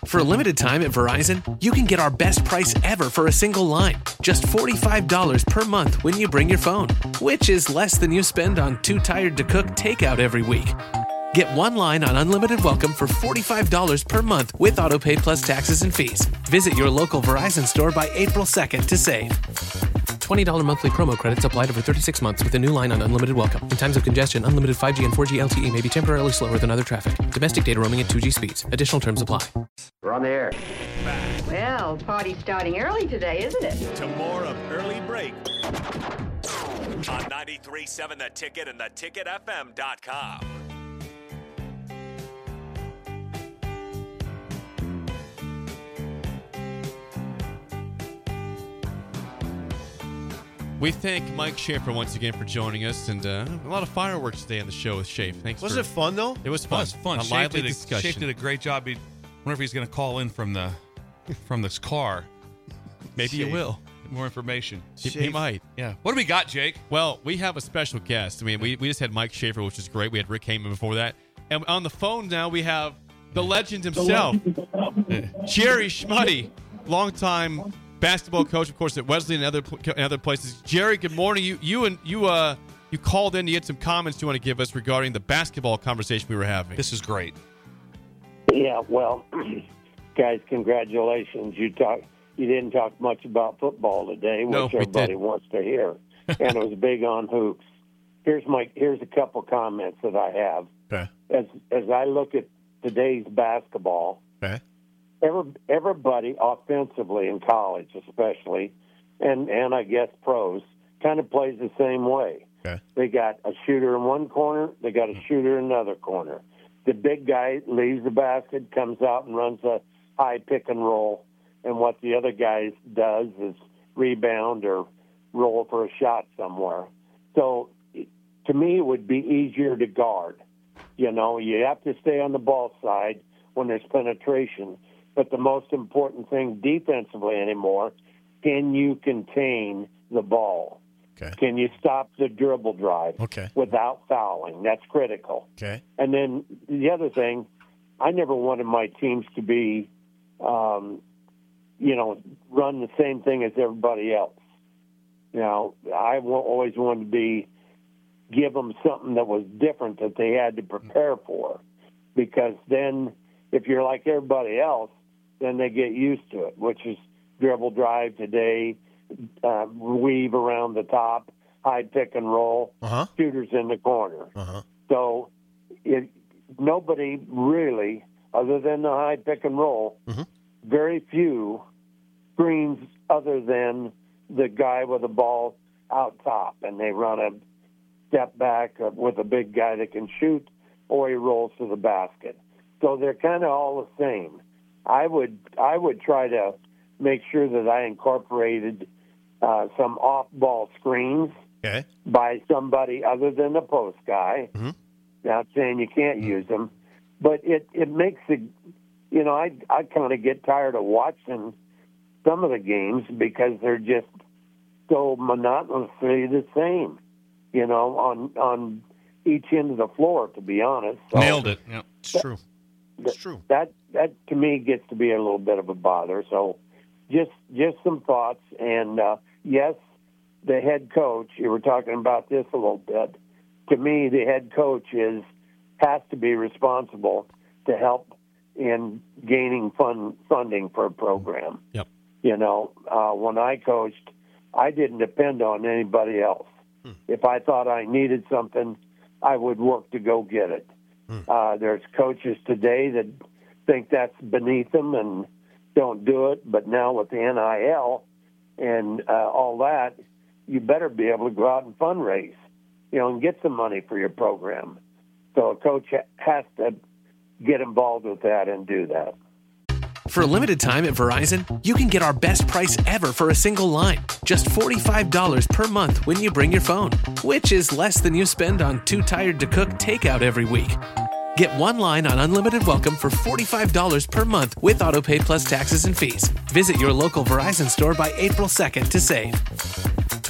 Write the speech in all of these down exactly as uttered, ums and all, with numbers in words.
For a limited time at Verizon, you can get our best price ever for a single line. Just forty-five dollars per month when you bring your phone, which is less than you spend on Too Tired to Cook takeout every week. Get one line on Unlimited Welcome for forty-five dollars per month with AutoPay plus taxes and fees. Visit your local Verizon store by April second to save. twenty dollars monthly promo credits applied over thirty-six months with a new line on Unlimited Welcome. In times of congestion, unlimited five G and four G L T E may be temporarily slower than other traffic. Domestic data roaming at two G speeds. Additional terms apply. We're on the air. Well, party's starting early today, isn't it? To more of Early Break on ninety-three point seven The Ticket and the ticket f m dot com. We thank Mike Schaefer once again for joining us, and uh, a lot of fireworks today on the show with Schaefer. Thanks. Was for, it fun though? It was fun. It was fun. A Schaefer lively did a, discussion. Schaefer did a great job. He, wonder if he's going to call in from the from this car. Maybe Schaefer. you will. More information. He, he might. Yeah. What do we got, Jake? Well, we have a special guest. I mean, we, we just had Mike Schaefer, which is great. We had Rick Heyman before that. And on the phone now, we have the legend himself, Jerry Schmuddy, longtime basketball coach, of course, at Wesleyan and other and other places. Jerry, good morning. You you and you uh you called in. You had some comments you want to give us regarding the basketball conversation we were having. This is great. Yeah, well, guys, congratulations. You talk. You didn't talk much about football today, which No, we everybody didn't. wants to hear, and it was big on hoops. Here's my here's a couple comments that I have. Okay. As as I look at today's basketball, Okay. every, everybody offensively in college, especially, and and I guess pros, kind of plays the same way. Okay. They got a shooter in one corner, they got a shooter in another corner. The big guy leaves the basket, comes out and runs a high pick and roll, and what the other guy does is rebound or roll for a shot somewhere. So to me, it would be easier to guard. You know, you have to stay on the ball side when there's penetration. But the most important thing defensively anymore, can you contain the ball? Okay. Can you stop the dribble drive Okay. without fouling? That's critical. Okay. And then the other thing, I never wanted my teams to be, um, you know, run the same thing as everybody else. You know, I w- always wanted to be, give them something that was different that they had to prepare for. Because then if you're like everybody else, then they get used to it, which is dribble drive today, uh, weave around the top, high pick and roll, Uh-huh. shooters in the corner. Uh-huh. So it, nobody really, other than the high pick and roll, Mhm. very few screens other than the guy with the ball out top, and they run a step back with a big guy that can shoot, or he rolls to the basket. So they're kind of all the same. I would I would try to make sure that I incorporated uh, some off-ball screens Okay. by somebody other than the post guy. Mhm. Not saying you can't use them, but it, it makes it, you know, I, I kind of get tired of watching some of the games because they're just so monotonously the same, you know, on on each end of the floor, to be honest. So Nailed it. Yeah. It's true. It's true. That, that to me gets to be a little bit of a bother. So just just some thoughts. And, uh, yes, the head coach, you were talking about this a little bit. To me, the head coach is has to be responsible to help in gaining fund, funding for a program. Yep. You know, uh, when I coached, I didn't depend on anybody else. Hmm. If I thought I needed something, I would work to go get it. Hmm. Uh, there's coaches today that think that's beneath them and don't do it, but now with the N I L and uh, all that, you better be able to go out and fundraise, you know, and get some money for your program. So a coach ha- has to get involved with that and do that. For a limited time at Verizon, you can get our best price ever for a single line. Just forty-five dollars per month when you bring your phone, which is less than you spend on Too Tired to Cook takeout every week. Get one line on Unlimited Welcome for forty-five dollars per month with AutoPay plus taxes and fees. Visit your local Verizon store by April second to save.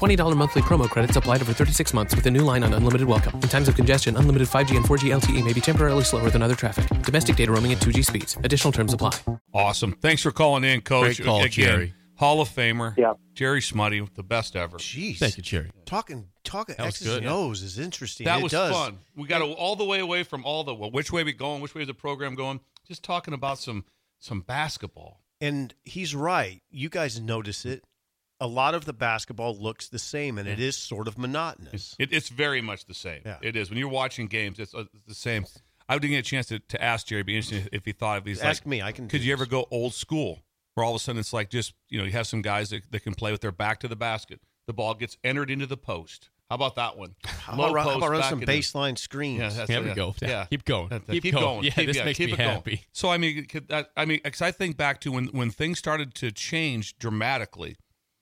twenty dollars monthly promo credits applied over thirty-six months with a new line on unlimited welcome. In times of congestion, unlimited five G and four G L T E may be temporarily slower than other traffic. Domestic data roaming at two G speeds. Additional terms apply. Awesome. Thanks for calling in, Coach. Great call, Again, Jerry. Hall of Famer. Yeah. Jerry Smutty, the best ever. Jeez. Thank you, Jerry. Talking talking That was X's good. and O's is interesting. That It was does. fun. We got all the way away from all the, well, which way we going, which way is the program going, just talking about some some basketball. And he's right. You guys notice it. A lot of the basketball looks the same, and it is sort of monotonous. It, it's very much the same. Yeah. It is. When you're watching games, it's, uh, it's the same. I didn't get a chance to, to ask Jerry. It'd be interesting if he thought of these. Ask like, me. I can. Could do you this. ever go old school, where all of a sudden it's like just, you know, you have some guys that, that can play with their back to the basket. The ball gets entered into the post. How about that one? How Low about, run- how post about run back some into- baseline screens? Yeah, that's There it, we go. Yeah, Keep going. That- that- Keep keep going. going. Yeah, Keep- this yeah, makes keep me it going. happy. So I mean, could that, I mean, because I think back to when when things started to change dramatically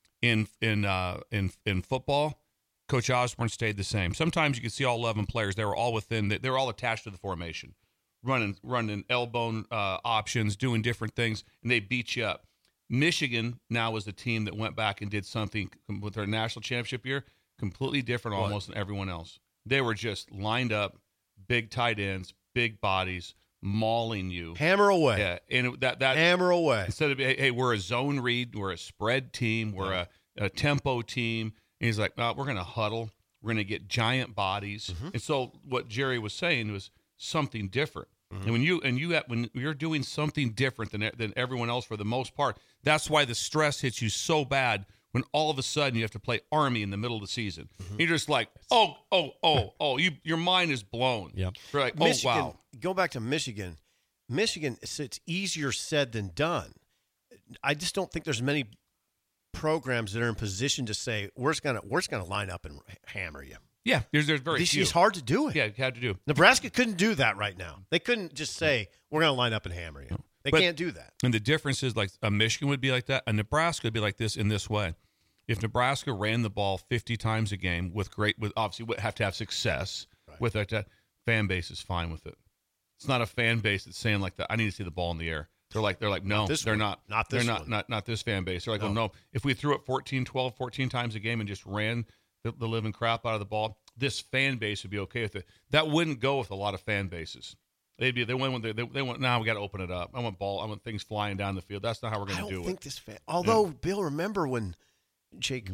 in in uh, in in football. Coach Osborne stayed the same. Sometimes you could see all eleven players; they were all within. They were all attached to the formation, running running elbow uh, options, doing different things, and they beat you up. Michigan now was the team that went back and did something with their national championship year, completely different almost than everyone else. They were just lined up, big tight ends, big bodies, mauling you. Hammer away. Yeah, and it- that that Hammer away. instead of hey, hey, we're a zone read, we're a spread team, we're a, a tempo team. And he's like, no, we're going to huddle. We're going to get giant bodies. Mm-hmm. And so what Jerry was saying was something different. And when you and you have, when you're doing something different than than everyone else for the most part, that's why the stress hits you so bad when all of a sudden you have to play Army in the middle of the season. You're just like, oh, oh, oh, oh, you your mind is blown. Yep. You're like, oh Michigan, wow. Go back to Michigan. Michigan, it's, it's easier said than done. I just don't think there's many programs that are in position to say we're just gonna we're just gonna line up and hammer you. Yeah, there's there's very This few. is hard to do it. Yeah, you had to do. Nebraska couldn't do that right now. They couldn't just say we're gonna line up and hammer you. They But- can't do that. And the difference is like a Michigan would be like that. A Nebraska would be like this in this way. If Nebraska ran the ball fifty times a game with great, with obviously would have to have success with that, that fan base is fine with it. It's not a fan base that's saying like that. I need to see the ball in the air. They're like, they're like, no, this they're one. not. Not they're this not, one. not, not this fan base. They're like, no. well, no, if we threw it fourteen, twelve, fourteen times a game and just ran the, the living crap out of the ball, this fan base would be okay with it. That wouldn't go with a lot of fan bases. They'd be, they went, they, they went, now nah, we got to open it up. I want ball. I want things flying down the field. That's not how we're I going to don't do think it. this fan. Although Bill, remember when Jake,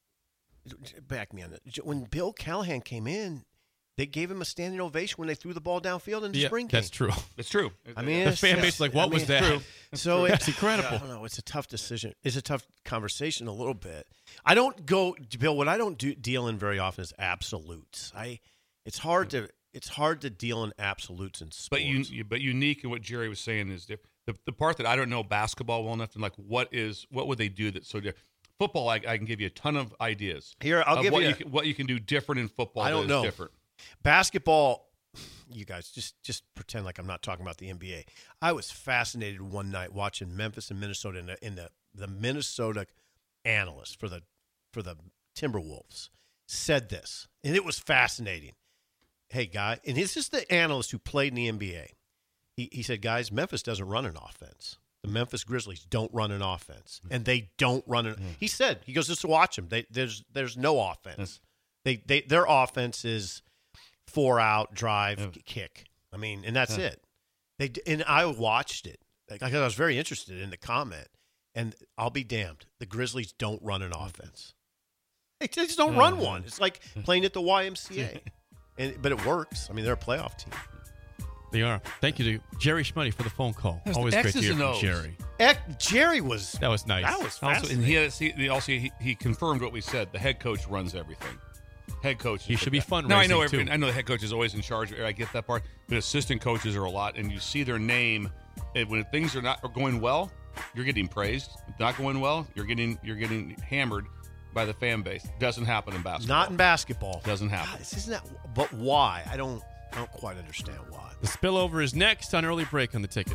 back me on it. When Bill Callahan came in, they gave him a standing ovation when they threw the ball downfield in the Yeah, spring game. that's true. It's true. I mean, The it's fan just- base is like, what I was mean, that? So That's it's incredible. I don't know. It's a tough decision. It's a tough conversation a little bit. I don't go, Bill. What I don't do, deal in very often is absolutes. I. It's hard to. It's hard to deal in absolutes in sports. But you, but unique in what Jerry was saying is diff- the the part that I don't know basketball well enough to like what is what would they do that's so different. Football, I, I can give you a ton of ideas. Here, I'll of give what you you a- can, what you can do different in football. I that don't is know. different. Basketball, you guys just just pretend like I'm not talking about the N B A. I was fascinated one night watching Memphis and Minnesota in the in the, the Minnesota analyst for the for the Timberwolves said this, and it was fascinating. Hey, guy, and this is the analyst who played in the N B A. He he said, guys, Memphis doesn't run an offense. The Memphis Grizzlies don't run an offense, and they don't run an. He said, he goes, just watch them. They, there's there's no offense. Yes. They they their offense is four out, drive, Yeah. k- kick. I mean, and that's Yeah. it. They d- and I watched it like I was very interested in the comment, and I'll be damned, the Grizzlies don't run an offense. They just don't run one. It's like playing at the Y M C A, and but it works. I mean, they're a playoff team. They are. Thank you to Jerry Schmutty for the phone call. Yes, the Always great X's to hear and from O's. Jerry. Heck, Jerry was That was nice. that was Also, and fascinating. he had, see, also he, he confirmed what we said. The head coach runs everything. Head coach. He is should the be guy. Now I know fundraising, every, too. I know the head coach is always in charge. I get that part, but assistant coaches are a lot, and you see their name. And when things are not are going well, you're getting praised. If not going well, you're getting you're getting hammered by the fan base. Doesn't happen in basketball. Not in basketball. Doesn't happen. God, this isn't that. But why? I don't. I don't quite understand why. The spillover is next on Early Break on the Ticket.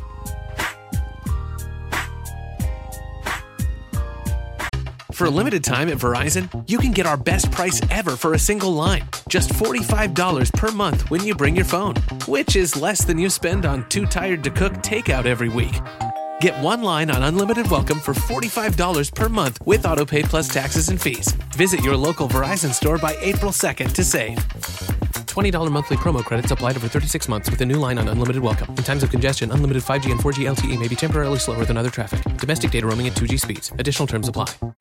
For a limited time at Verizon, you can get our best price ever for a single line. Just forty-five dollars per month when you bring your phone, which is less than you spend on Too Tired to Cook takeout every week. Get one line on Unlimited Welcome for forty-five dollars per month with AutoPay plus taxes and fees. Visit your local Verizon store by April second to save. twenty dollars monthly promo credits applied over thirty-six months with a new line on Unlimited Welcome. In times of congestion, unlimited five G and four G L T E may be temporarily slower than other traffic. Domestic data roaming at two G speeds. Additional terms apply.